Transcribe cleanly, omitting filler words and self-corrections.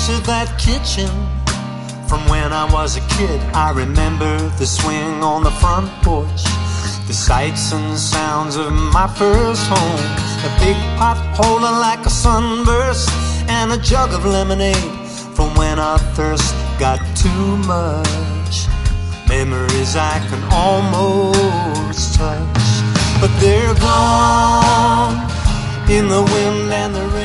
of that kitchen from when I was a kid. I remember the swing on the front porch, the sights and sounds of my first home, a big pot holding like a sunburst, and a jug of lemonade from when our thirst got too much. Memories I can almost touch, but they're gone in the wind and the